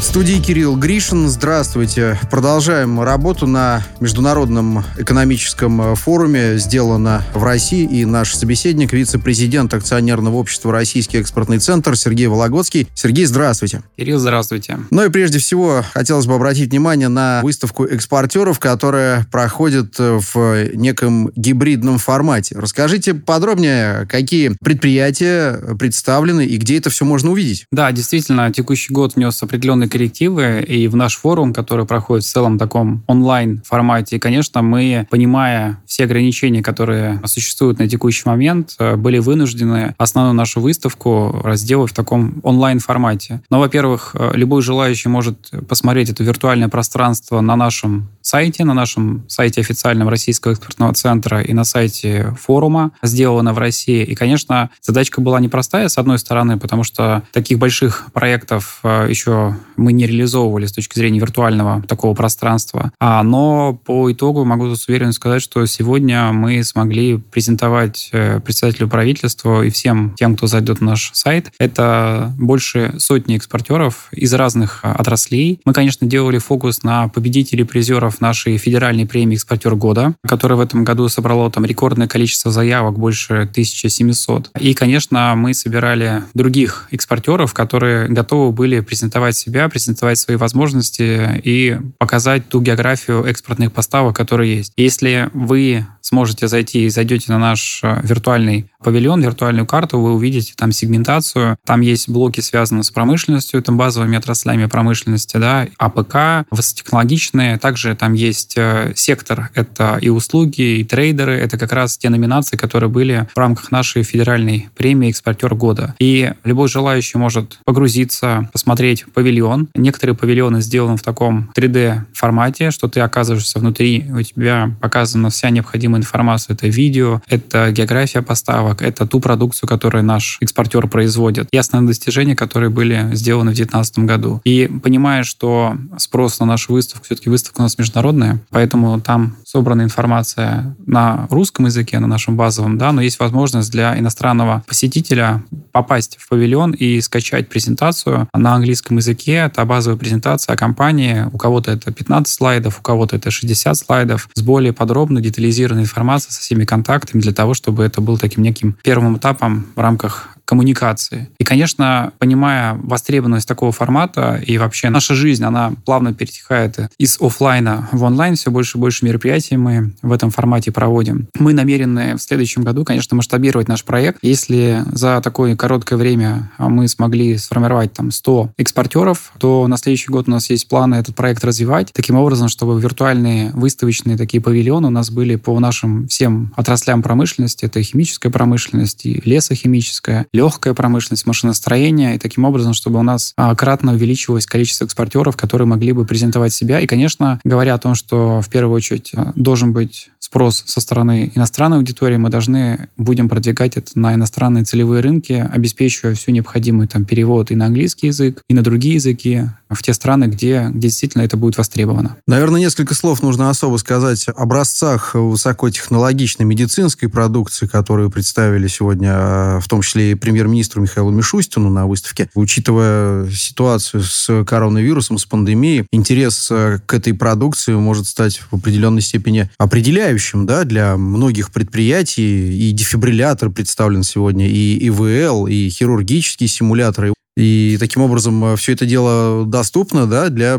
студии Кирилл Гришин. Здравствуйте. Продолжаем работу на Международном экономическом форуме «Сделано в России». И наш собеседник, вице-президент акционерного общества «Российский экспортный центр» Сергей Вологодский. Сергей, здравствуйте. Кирилл, здравствуйте. Ну и прежде всего хотелось бы обратить внимание на выставку экспортеров, которая проходит в неком гибридном формате. Расскажите подробнее, какие предприятия представлены и где это все можно увидеть. Да, действительно, текущий год внес определенные коррективы и в наш форум, который проходит в целом таком онлайн-формате. И, конечно, мы, понимая все ограничения, которые существуют на текущий момент, были вынуждены основную нашу выставку сделать в таком онлайн-формате. Но, во-первых, любой желающий может посмотреть это виртуальное пространство на нашем сайте официальном Российского экспортного центра и на сайте форума «Сделано в России». И, конечно, задачка была непростая, с одной стороны, потому что таких больших проектов еще мы не реализовывали с точки зрения виртуального такого пространства. Но по итогу могу с уверенностью сказать, что сегодня мы смогли презентовать председателю правительства и всем тем, кто зайдет на наш сайт. Это больше сотни экспортеров из разных отраслей. Мы, конечно, делали фокус на победителей, призеров нашей федеральной премии «Экспортер года», которая в этом году собрала там рекордное количество заявок, больше 1700. И, конечно, мы собирали других экспортеров, которые готовы были презентовать себя, презентовать свои возможности и показать ту географию экспортных поставок, которые есть. Если вы сможете зайдете на наш виртуальный павильон, виртуальную карту, вы увидите там сегментацию. Там есть блоки, связанные с промышленностью, там базовыми отраслями промышленности, да, АПК, высокотехнологичные. Также там есть сектор, это и услуги, и трейдеры. Это как раз те номинации, которые были в рамках нашей федеральной премии «Экспортер года». И любой желающий может погрузиться, посмотреть павильон. Некоторые павильоны сделаны в таком 3D-формате, что ты оказываешься внутри, у тебя показана вся необходимая информация. Это видео, это география поставок, это ту продукцию, которую наш экспортер производит, и основные достижения, которые были сделаны в 2019 году. И понимая, что спрос на нашу выставку, все-таки выставка у нас международная, поэтому там собрана информация на русском языке, на нашем базовом, да, но есть возможность для иностранного посетителя попасть в павильон и скачать презентацию на английском языке. Это базовая презентация о компании. У кого-то это 15 слайдов, у кого-то это 60 слайдов с более подробной, детализированной информацией со всеми контактами для того, чтобы это был таким неким первым этапом в рамках коммуникации. И, конечно, понимая востребованность такого формата и вообще наша жизнь, она плавно перетекает из офлайна в онлайн, все больше и больше мероприятий мы в этом формате проводим. Мы намерены в следующем году, конечно, масштабировать наш проект. Если за такое короткое время мы смогли сформировать там 100 экспортеров, то на следующий год у нас есть планы этот проект развивать таким образом, чтобы виртуальные выставочные такие павильоны у нас были по нашим всем отраслям промышленности. Это и химическая промышленность, и лесохимическая, легкая промышленность, машиностроение, и таким образом, чтобы у нас кратно увеличивалось количество экспортеров, которые могли бы презентовать себя. И, конечно, говоря о том, что в первую очередь должен быть спрос со стороны иностранной аудитории, мы будем продвигать это на иностранные целевые рынки, обеспечивая всю необходимый там перевод и на английский язык, и на другие языки в те страны, где действительно это будет востребовано. Наверное, несколько слов нужно особо сказать об образцах высокотехнологичной медицинской продукции, которую представили сегодня, в том числе и премьер-министру Михаилу Мишустину на выставке. Учитывая ситуацию с коронавирусом, с пандемией, интерес к этой продукции может стать в определенной степени определяющим, да, для многих предприятий. И дефибриллятор представлен сегодня, и ИВЛ, и хирургические симуляторы. И таким образом все это дело доступно, да, для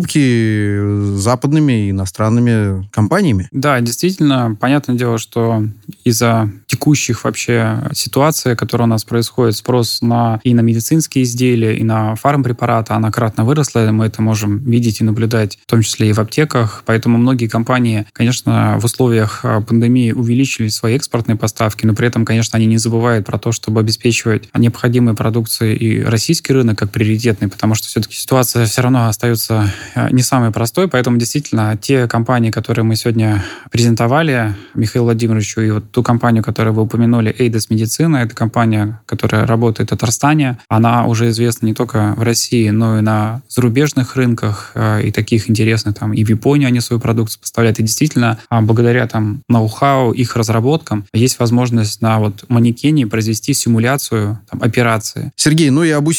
покупки западными и иностранными компаниями. Да, действительно, понятное дело, что из-за текущих вообще ситуаций, которые у нас происходят, спрос и на медицинские изделия, и на фармпрепараты, она кратно выросла, и мы это можем видеть и наблюдать, в том числе и в аптеках. Поэтому многие компании, конечно, в условиях пандемии увеличили свои экспортные поставки, но при этом, конечно, они не забывают про то, чтобы обеспечивать необходимые продукции и российский рынок как приоритетный, потому что все-таки ситуация все равно остается не самой простой, поэтому действительно те компании, которые мы сегодня презентовали Михаилу Владимировичу, и вот ту компанию, которую вы упомянули, Эйдес Медицина, это компания, которая работает в Татарстане, она уже известна не только в России, но и на зарубежных рынках, и таких интересных, там, и в Японию они свою продукцию поставляют, и действительно, благодаря там ноу-хау, их разработкам, есть возможность на вот манекене произвести симуляцию там, операции. Сергей, ну и об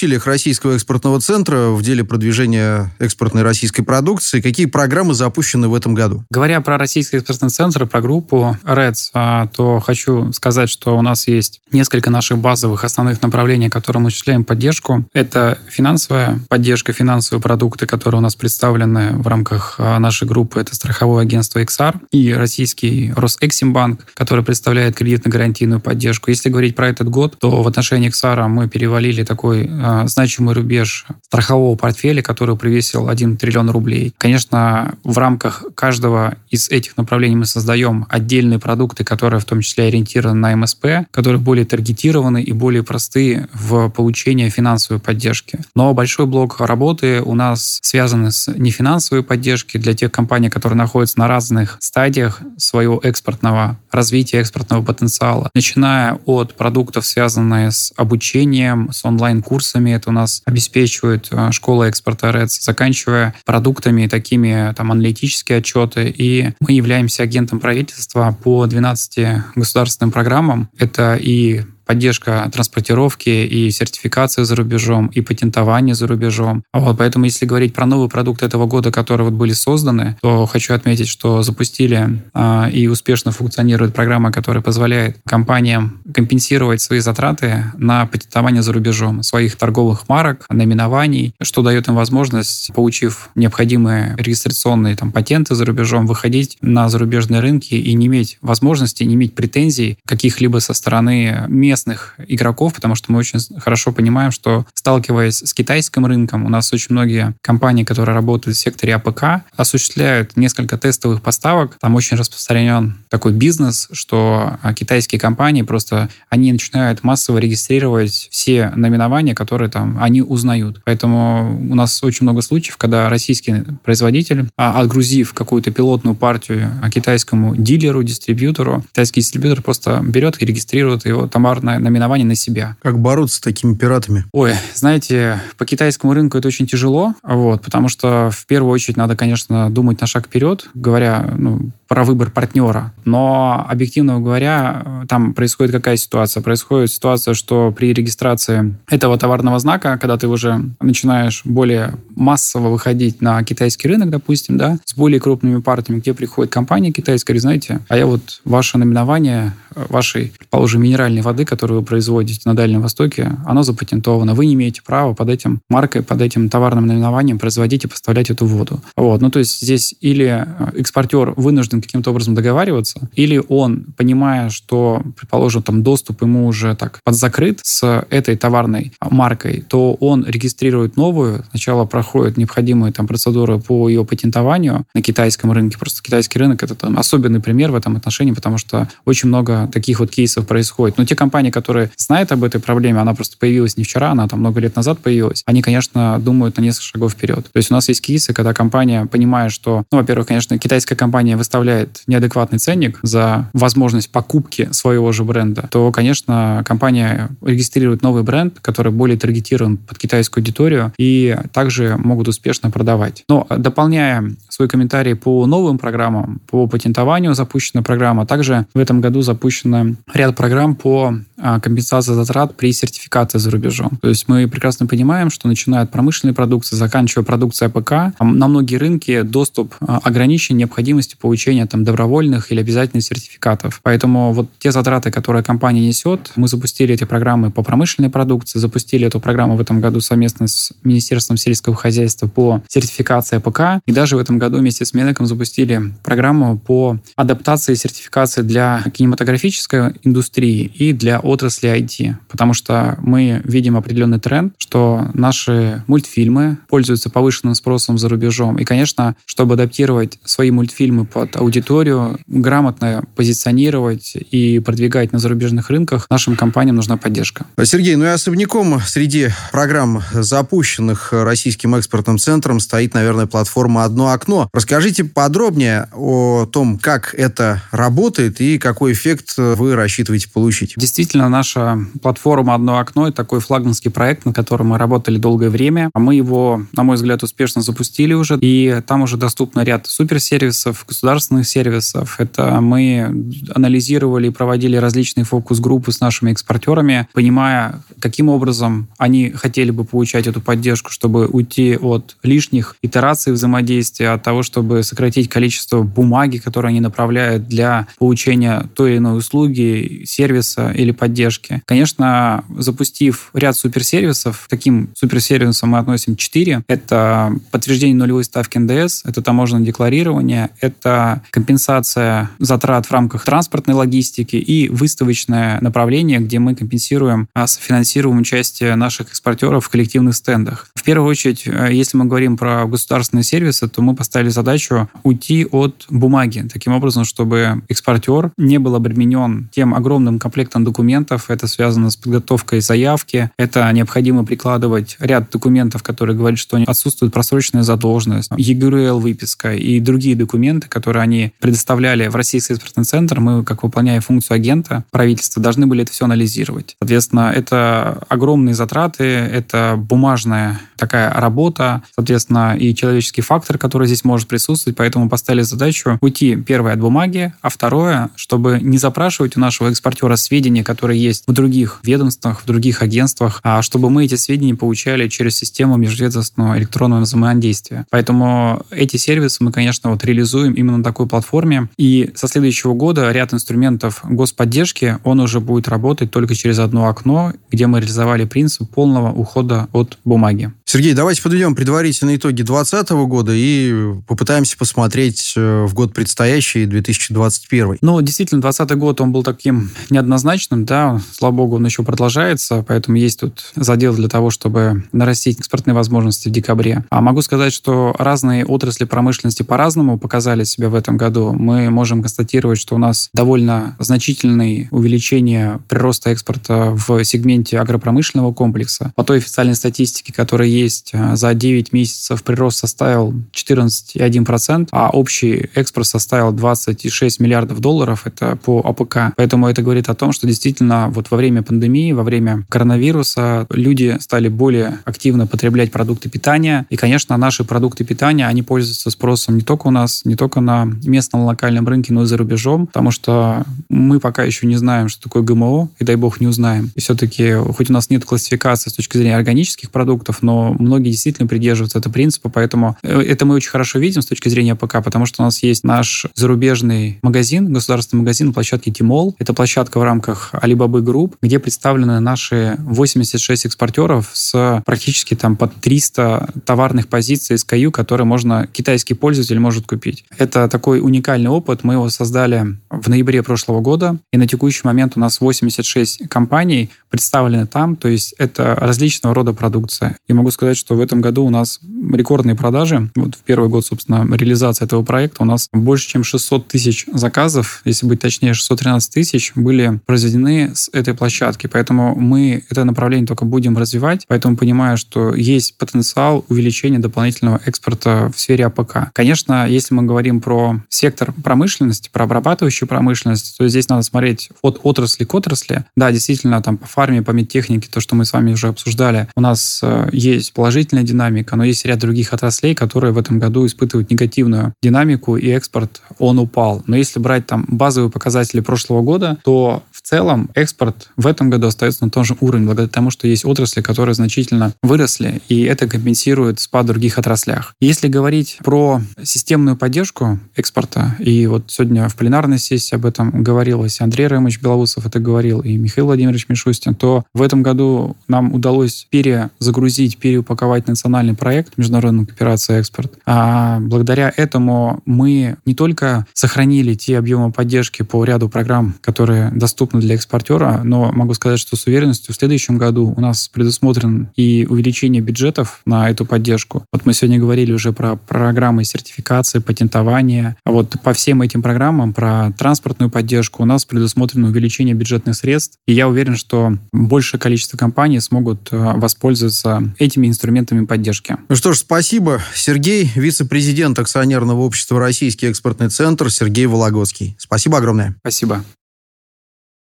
усилиях Российского экспортного центра в деле продвижения экспортной российской продукции. Какие программы запущены в этом году? Говоря про Российский экспортный центр, про группу REDS, то хочу сказать, что у нас есть несколько наших базовых основных направлений, которым мы осуществляем поддержку. Это финансовая поддержка, финансовые продукты, которые у нас представлены в рамках нашей группы. Это страховое агентство XR и российский Росэксимбанк, который представляет кредитно-гарантийную поддержку. Если говорить про этот год, то в отношении XR мы перевалили такой значимый рубеж страхового портфеля, который превысил 1 триллион рублей. Конечно, в рамках каждого из этих направлений мы создаем отдельные продукты, которые в том числе ориентированы на МСП, которые более таргетированы и более простые в получении финансовой поддержки. Но большой блок работы у нас связан с нефинансовой поддержкой для тех компаний, которые находятся на разных стадиях своего экспортного развития, экспортного потенциала. Начиная от продуктов, связанных с обучением, с онлайн-курсами, это у нас обеспечивает школа экспорта REDS, заканчивая продуктами, такими аналитические отчеты. И мы являемся агентом правительства по 12 государственным программам. Это и поддержка транспортировки и сертификации за рубежом, и патентование за рубежом. Поэтому, если говорить про новые продукты этого года, которые были созданы, то хочу отметить, что запустили и успешно функционирует программа, которая позволяет компаниям компенсировать свои затраты на патентование за рубежом своих торговых марок, наименований, что дает им возможность, получив необходимые регистрационные патенты за рубежом, выходить на зарубежные рынки и не иметь возможности, не иметь претензий каких-либо со стороны местных игроков, потому что мы очень хорошо понимаем, что, сталкиваясь с китайским рынком, у нас очень многие компании, которые работают в секторе АПК, осуществляют несколько тестовых поставок. Там очень распространен такой бизнес, что китайские компании они начинают массово регистрировать все наименования, которые они узнают. Поэтому у нас очень много случаев, когда российский производитель, отгрузив какую-то пилотную партию китайскому дилеру, дистрибьютору, китайский дистрибьютор просто берет и регистрирует его товарное наименование на себя. Как бороться с такими пиратами? Знаете, по китайскому рынку это очень тяжело, потому что в первую очередь надо, конечно, думать на шаг вперед, говоря про выбор партнера. Но, объективно говоря, там происходит какая ситуация? Происходит ситуация, что при регистрации этого товарного знака, когда ты уже начинаешь более массово выходить на китайский рынок, допустим, с более крупными партиями, где приходит компания китайская, говорит, знаете, а я ваше наименование вашей, предположим, минеральной воды, которую вы производите на Дальнем Востоке, оно запатентовано. Вы не имеете права под этим маркой, под этим товарным наименованием производить и поставлять эту воду. То есть здесь или экспортер вынужден каким-то образом договариваться, или он, понимая, что, предположим, доступ ему уже подзакрыт с этой товарной маркой, то он регистрирует новую, сначала проходит необходимые процедуры по ее патентованию на китайском рынке. Просто китайский рынок — это особенный пример в этом отношении, потому что очень много таких кейсов происходит. Но те компании, которые знают об этой проблеме, она просто появилась не вчера, она много лет назад появилась, они, конечно, думают на несколько шагов вперед. То есть у нас есть кейсы, когда компания, понимая, что, во-первых, конечно, китайская компания выставляет неадекватный ценник за возможность покупки своего же бренда, то, конечно, компания регистрирует новый бренд, который более таргетирован под китайскую аудиторию, и также могут успешно продавать. Но, дополняя свой комментарий по новым программам, по патентованию запущена программа, также в этом году запущена ряд программ по компенсации затрат при сертификации за рубежом. То есть мы прекрасно понимаем, что начиная от промышленной продукции, заканчивая продукцией АПК, на многие рынки доступ ограничен необходимостью получения добровольных или обязательных сертификатов. Поэтому те затраты, которые компания несет, мы запустили эти программы по промышленной продукции, запустили эту программу в этом году совместно с Министерством сельского хозяйства по сертификации АПК, и даже в этом году вместе с Минэком запустили программу по адаптации и сертификации для кинематографической индустрии и для отрасли IT, потому что мы видим определенный тренд, что наши мультфильмы пользуются повышенным спросом за рубежом. И, конечно, чтобы адаптировать свои мультфильмы под аудиторию, грамотно позиционировать и продвигать на зарубежных рынках, нашим компаниям нужна поддержка. Сергей, и особняком среди программ, запущенных Российским экспортным центром, стоит, наверное, платформа «Одно окно». Расскажите подробнее о том, как это работает и какой эффект вы рассчитываете получить. Действительно, Действительно, наша платформа «Одно окно» — это такой флагманский проект, на котором мы работали долгое время. Мы его, на мой взгляд, успешно запустили уже, и там уже доступно ряд суперсервисов, государственных сервисов. Это мы анализировали и проводили различные фокус-группы с нашими экспортерами, понимая, каким образом они хотели бы получать эту поддержку, чтобы уйти от лишних итераций взаимодействия, от того, чтобы сократить количество бумаги, которую они направляют для получения той или иной услуги, сервиса или поддержки. Конечно, запустив ряд суперсервисов, таким суперсервисом мы относим 4. Это подтверждение нулевой ставки НДС, это таможенное декларирование, это компенсация затрат в рамках транспортной логистики и выставочное направление, где мы компенсируем, софинансируем участие наших экспортеров в коллективных стендах. В первую очередь, если мы говорим про государственные сервисы, то мы поставили задачу уйти от бумаги, таким образом, чтобы экспортер не был обременен тем огромным комплектом документов. Это связано с подготовкой заявки, это необходимо прикладывать ряд документов, которые говорят, что отсутствует просроченная задолженность, ЕГРЛ-выписка и другие документы, которые они предоставляли в Российский экспортный центр. Мы, как выполняя функцию агента правительства, должны были это все анализировать. Соответственно, это огромные затраты, это бумажная такая работа, соответственно, и человеческий фактор, который здесь может присутствовать, поэтому поставили задачу уйти, первое, от бумаги, а второе, чтобы не запрашивать у нашего экспортера сведения, которые есть в других ведомствах, в других агентствах, а чтобы мы эти сведения получали через систему межведомственного электронного взаимодействия. Поэтому эти сервисы мы, конечно, реализуем именно на такой платформе, и со следующего года ряд инструментов господдержки, он уже будет работать только через одно окно, где мы реализовали принцип полного ухода от бумаги. Сергей, давайте подведем предварительные итоги 2020 года и попытаемся посмотреть в год предстоящий, 2021. Действительно, 2020 год, он был таким неоднозначным, да, слава богу, он еще продолжается, поэтому есть тут задел для того, чтобы нарастить экспортные возможности в декабре. А могу сказать, что разные отрасли промышленности по-разному показали себя в этом году. Мы можем констатировать, что у нас довольно значительное увеличение прироста экспорта в сегменте агропромышленного комплекса. По той официальной статистике, которая есть, за 9 месяцев прирост составил 14,1%, а общий экспорт составил 26 миллиардов долларов, это по АПК. Поэтому это говорит о том, что действительно во время пандемии, во время коронавируса люди стали более активно потреблять продукты питания. И, конечно, наши продукты питания, они пользуются спросом не только у нас, не только на местном локальном рынке, но и за рубежом, потому что мы пока еще не знаем, что такое ГМО, и дай бог не узнаем. И все-таки, хоть у нас нет классификации с точки зрения органических продуктов, но многие действительно придерживаются этого принципа, поэтому это мы очень хорошо видим с точки зрения АПК, потому что у нас есть наш зарубежный магазин, государственный магазин на площадке Тимол. Это площадка в рамках Alibaba Group, где представлены наши 86 экспортеров с практически под 300 товарных позиций SKU, которые китайский пользователь может купить. Это такой уникальный опыт. Мы его создали в ноябре прошлого года, и на текущий момент у нас 86 компаний представлены там, то есть это различного рода продукция. И могу сказать, что в этом году у нас рекордные продажи. В первый год, собственно, реализации этого проекта у нас больше, чем 600 тысяч заказов, если быть точнее, 613 тысяч были произведены с этой площадки. Поэтому мы это направление только будем развивать. Поэтому понимаю, что есть потенциал увеличения дополнительного экспорта в сфере АПК. Конечно, если мы говорим про сектор промышленности, про обрабатывающую промышленность, то здесь надо смотреть от отрасли к отрасли. Да, действительно, по фарме, по медтехнике, то, что мы с вами уже обсуждали, у нас есть положительная динамика, но есть ряд других отраслей, которые в этом году испытывают негативную динамику, и экспорт, он упал. Но если брать базовые показатели прошлого года, то в целом экспорт в этом году остается на том же уровне, благодаря тому, что есть отрасли, которые значительно выросли, и это компенсирует спад в других отраслях. Если говорить про системную поддержку экспорта, и сегодня в пленарной сессии об этом говорилось, Андрей Ремович Белоусов это говорил, и Михаил Владимирович Мишустин, то в этом году нам удалось перезагрузить, переупаковать национальный проект международной кооперации «Экспорт». А благодаря этому мы не только сохранили те объемы поддержки по ряду программ, которые доступны для экспортера, но могу сказать, что с уверенностью в следующем году у нас предусмотрен и увеличение бюджетов на эту поддержку. Мы сегодня говорили уже про программы сертификации, патентования. А по всем этим программам, про транспортную поддержку у нас предусмотрено увеличение бюджетных средств. И я уверен, что большее количество компаний смогут воспользоваться этими инструментами поддержки. Ну что ж, спасибо. Сергей, вице-президент акционерного общества «Российский экспортный центр», Сергей Вологодский. Спасибо огромное. Спасибо.